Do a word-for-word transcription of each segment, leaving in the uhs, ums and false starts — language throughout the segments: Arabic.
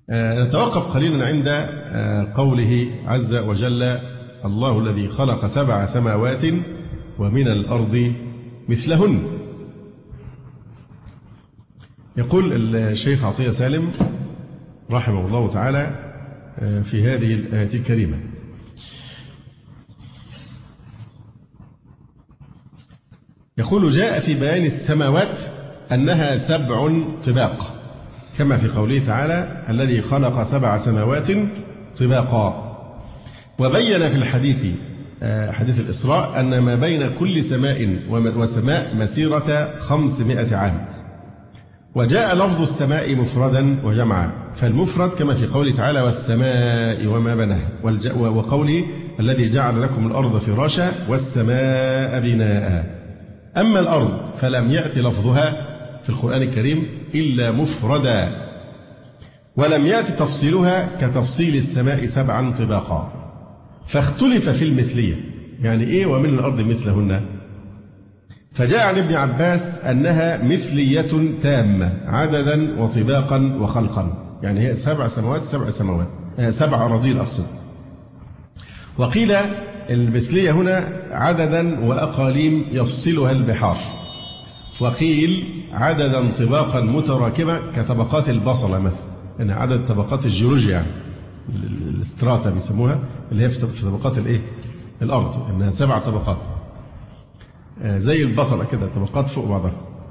نتوقف قليلا عند قوله عز وجل: الله الذي خلق سبع سماوات ومن الأرض مثلهن. يقول الشيخ عطية سالم رحمه الله تعالى في هذه الآية الكريمة: يقول: جاء في بيان السماوات أنها سبع طباق، كما في قوله تعالى: الذي خلق سبع سماوات طباقا. وبين في الحديث حديث الإسراء أن ما بين كل سماء وسماء مسيرة خمسمائة عام. وجاء لفظ السماء مفردا وجمعا، فالمفرد كما في قوله تعالى: والسماء وما بناها، وقوله: الذي جعل لكم الأرض فراشا والسماء بناء. أما الأرض فلم يأتي لفظها في القرآن الكريم إلا مفردا، ولم يأتي تفصيلها كتفصيل السماء سبعا طباقا، فاختلف في المثلية. يعني إيه ومن الأرض مثلهن؟ فجاء عن ابن عباس أنها مثلية تامة عددا وطباقا وخلقا، يعني هي سبع سماوات سبع سماوات سبع أراضين أقصد. وقيل المثلية هنا عددا وأقاليم يفصلها البحار، وقيل عددا طباقا متراكمة كطبقات البصلة مثلا، يعني عدد طبقات الجيولوجيا، يعني الاستراتا بيسموها، اللي هي في طبقات الايه الأرض، إنها سبع طبقات زي البصلة كده، طبقات فوق بعضها.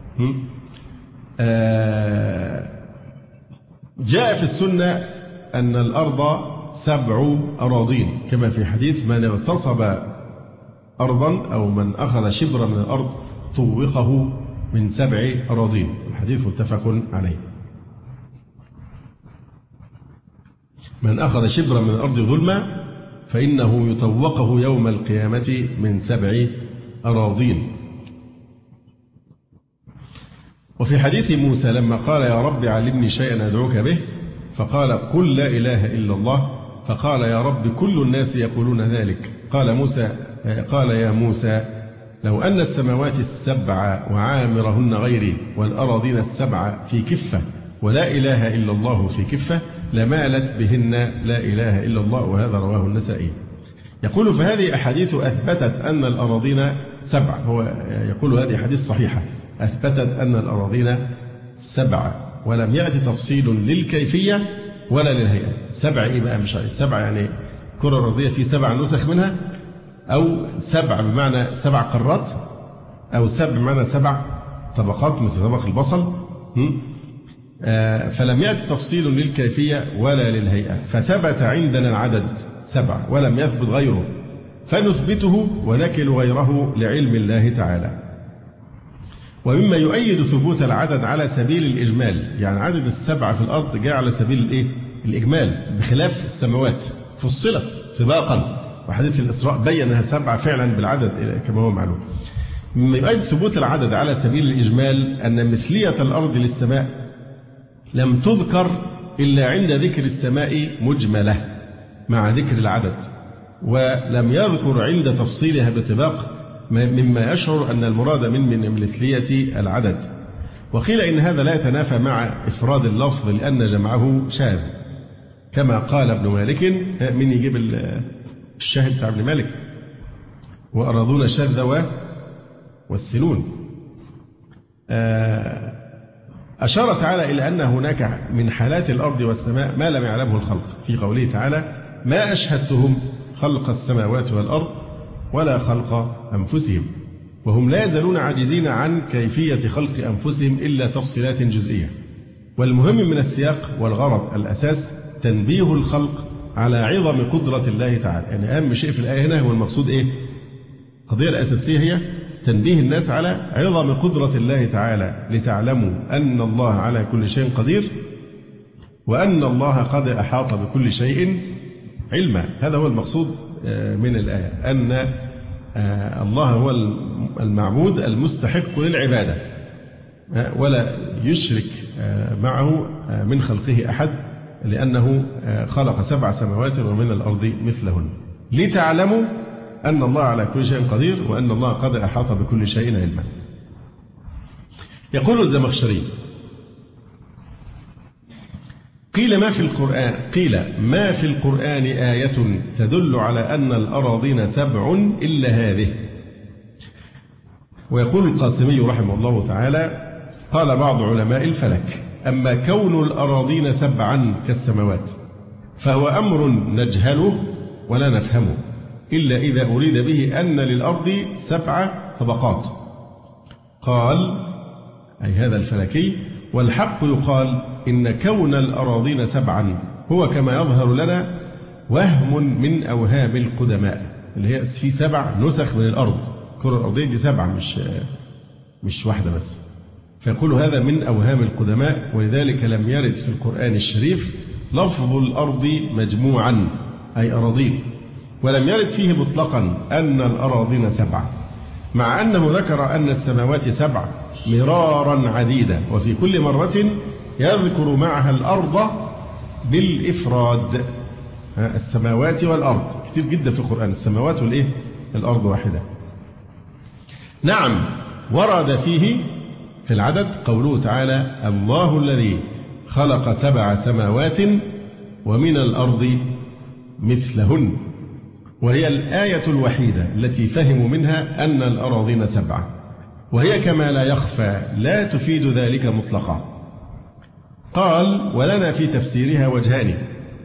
جاء في السنة أن الأرض سبع أراضين، كما في حديث: من اغتصب أرضا أو من أخذ شبرا من الأرض طوقه من سبع أراضين. الحديث متفق عليه. من أخذ شبرا من الأرض ظلما فإنه يطوقه يوم القيامة من سبع أراضين. وفي حديث موسى لما قال: يا رب علمني شيئا أدعوك به، فقال: قل لا إله إلا الله. فقال: يا رب كل الناس يقولون ذلك. قال موسى قال يا موسى: لو أن السماوات السبع وعامرهن غيري والأراضين السبع في كفة ولا إله إلا الله في كفة لمالت بهن لا إله إلا الله. وهذا رواه النسائي. يقول: فهذه أحاديث أثبتت أن الأراضين سبع. هو يقول هذه أحاديث صحيحة أثبتت أن الأراضين سبع، ولم يأتي تفصيل للكيفية ولا للهيئة. سبع إيه بقى؟ مش سبع يعني كرة أرضية في سبع نسخ منها، أو سبع بمعنى سبع قارات، أو سبع بمعنى سبع طبقات مثل طبق البصل. فلم يأتي تفصيل للكيفية ولا للهيئة، فثبت عندنا العدد سبع ولم يثبت غيره، فنثبته ونكل غيره لعلم الله تعالى. ومما يؤيد ثبوت العدد على سبيل الإجمال، يعني عدد السبع في الأرض جاء على سبيل الإيه؟ الإجمال، بخلاف السماوات فصلت طباقا، وحديث الإسراء بين أنها سبعة فعلا بالعدد كما هو معلوم. مما يؤيد ثبوت العدد على سبيل الإجمال أن مثلية الأرض للسماء لم تذكر إلا عند ذكر السماء مجملة مع ذكر العدد، ولم يذكر عند تفصيلها بطباق، مما يشعر أن المراد من من مثلية العدد. وقيل إن هذا لا يتنافى مع إفراد اللفظ لأن جمعه شاذ، كما قال ابن مالك. من يجيب الشاهد بتاع ابن مالك؟ وأراضون الشاذ والسنون. أشار تعالى إلى أن هناك من حالات الأرض والسماء ما لم يعلمه الخلق، في قوله تعالى: ما أشهدتهم خلق السماوات والأرض ولا خلق أنفسهم، وهم لا يزالون عاجزين عن كيفية خلق أنفسهم إلا تفصيلات جزئية. والمهم من السياق والغرض الأساس تنبيه الخلق على عظم قدرة الله تعالى. يعني أهم شيء في الآية هنا هو المقصود إيه؟ القضية الأساسية هي تنبيه الناس على عظم قدرة الله تعالى، لتعلموا أن الله على كل شيء قدير، وأن الله قد أحاط بكل شيء علما. هذا هو المقصود من الآية، أن الله هو المعبود المستحق للعبادة، ولا يشرك معه من خلقه أحد، لأنه خلق سبع سماوات ومن الأرض مثلهن، لتعلموا أن الله على كل شيء قدير، وأن الله قد أحاط بكل شيء علما. يقول الزمخشري: قيل ما في القرآن قيل ما في القرآن آية تدل على أن الأراضين سبع إلا هذه. ويقول القاسمي رحمه الله تعالى: قال بعض علماء الفلك: أما كون الأراضين سبعا كالسماوات فهو أمر نجهله ولا نفهمه إلا إذا أريد به أن للأرض سبع طبقات. قال أي هذا الفلكي: والحق يقال إن كون الأراضين سبعا هو كما يظهر لنا وهم من أوهام القدماء، اللي هي في سبع نسخ من الأرض. الكرة الأرضية دي سبعة، مش مش واحدة بس. فيقول هذا من أوهام القدماء، ولذلك لم يرد في القرآن الشريف لفظ الأرض مجموعا أي أراضين، ولم يرد فيه مطلقا أن الأراضين سبعة، مع أنه ذكر أن السماوات سبع مرارا عديدة، وفي كل مرة يذكر معها الأرض بالإفراد. السماوات والأرض كتير جدا في القرآن، السماوات والإيه؟ الأرض واحدة. نعم ورد فيه في العدد قوله تعالى: الله الذي خلق سبع سماوات ومن الأرض مثلهن، وهي الآية الوحيدة التي فهموا منها أن الأراضين سبعة، وهي كما لا يخفى لا تفيد ذلك مطلقا. قال: ولنا في تفسيرها وجهان،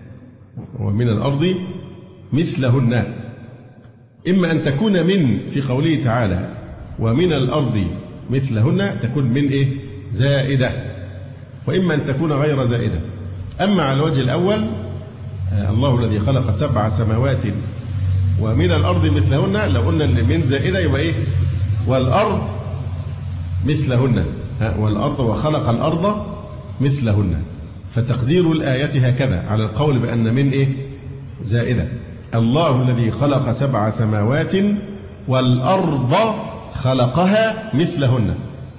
ومن الأرض مثلهن، إما أن تكون من في قوله تعالى ومن الأرض مثلهن تكون من إيه؟ زائدة، وإما أن تكون غير زائدة. أما على الوجه الأول الله الذي خلق سبع سماوات ومن الأرض مثلهن، لو قلنا أن من زائدة يبقى إيه؟ والأرض مثلهن، والأرض وخلق الأرض مثلهن، فتقدير الآية هكذا على القول بأن من إيه؟ زائدة. الله الذي خلق سبع سماوات والأرض خلقها مثلهن،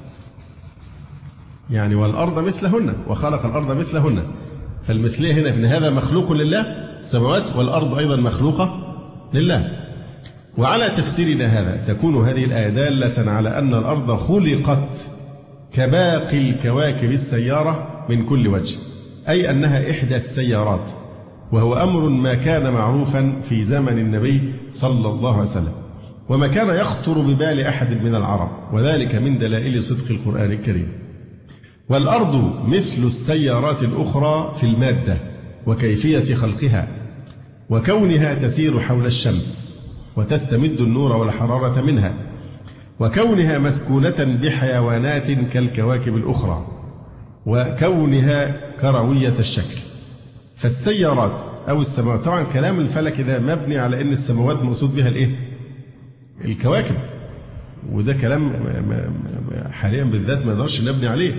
يعني والأرض مثلهن وخلق الأرض مثلهن، فالمثلية هنا في هذا مخلوق لله السماوات، والأرض أيضا مخلوقة لله. وعلى تفسيرنا هذا تكون هذه الآية دالة على أن الأرض خلقت كباقي الكواكب السيارة من كل وجه، أي أنها إحدى السيارات، وهو أمر ما كان معروفا في زمن النبي صلى الله عليه وسلم، وما كان يخطر ببال أحد من العرب، وذلك من دلائل صدق القرآن الكريم. والأرض مثل السيارات الأخرى في المادة وكيفية خلقها، وكونها تسير حول الشمس وتستمد النور والحرارة منها، وكونها مسكونة بحيوانات كالكواكب الأخرى، وكونها كروية الشكل. فالسيارات أو السماوات، طبعا كلام الفلك ده مبني على أن السماوات مقصود بها الإيه؟ الكواكب، وده كلام حاليا بالذات ما نقدرش نبني عليه.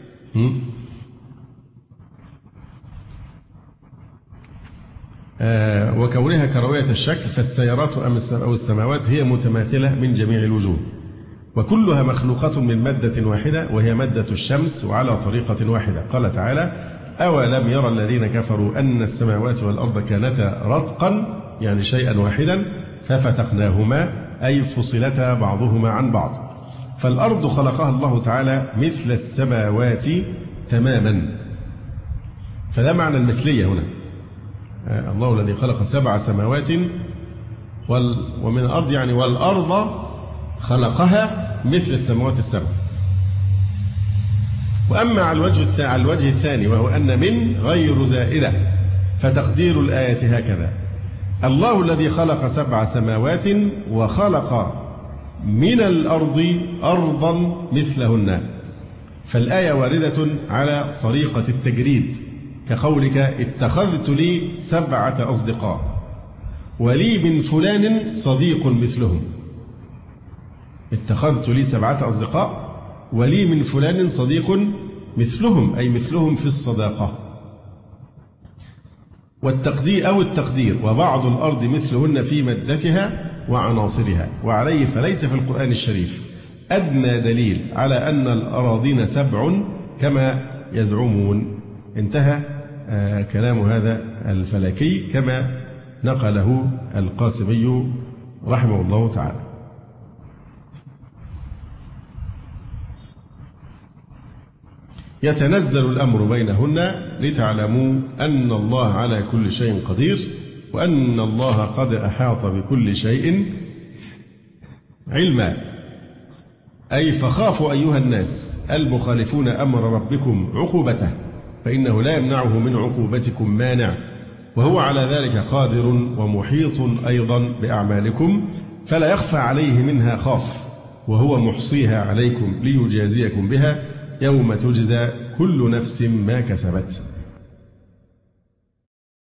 آه وكونها كروية الشكل، فالسيارات أو السماوات هي متماثلة من جميع الوجوه، وكلها مخلوقة من مادة واحدة وهي مادة الشمس، وعلى طريقة واحدة. قال تعالى: أولم يرى الذين كفروا أن السماوات والأرض كانتا رتقا، يعني شيئا واحدا، ففتقناهما، أي فصلتا بعضهما عن بعض. فالأرض خلقها الله تعالى مثل السماوات تماما، فده معنى المثلية هنا. الله الذي خلق سبع سماوات ومن الأرض، يعني والأرض خلقها مثل السماوات السبع. وأما على الوجه على الوجه الثاني وهو أن من غير زائدة، فتقدير الآية هكذا: الله الذي خلق سبع سماوات وخلق من الأرض أرضا مثلهن. فالآية واردة على طريقة التجريد، كقولك: اتخذت لي سبعة أصدقاء ولي من فلان صديق مثلهم. اتخذت لي سبعة أصدقاء ولي من فلان صديق مثلهم، أي مثلهم في الصداقة. والتقدير أو التقدير: وبعض الأرض مثلهن في مادتها وعناصرها. وعليه فليس في القرآن الشريف أدنى دليل على أن الأراضين سبع كما يزعمون. انتهى آه كلام هذا الفلكي كما نقله القاسمي رحمه الله تعالى. يتنزل الأمر بينهن لتعلموا أن الله على كل شيء قدير وأن الله قد أحاط بكل شيء علما. أي فخافوا أيها الناس المخالفون أمر ربكم عقوبته، فإنه لا يمنعه من عقوبتكم مانع، وهو على ذلك قادر ومحيط أيضا بأعمالكم، فلا يخفى عليه منها خاف، وهو محصيها عليكم ليجازيكم بها يوم تجزى كل نفس ما كسبت.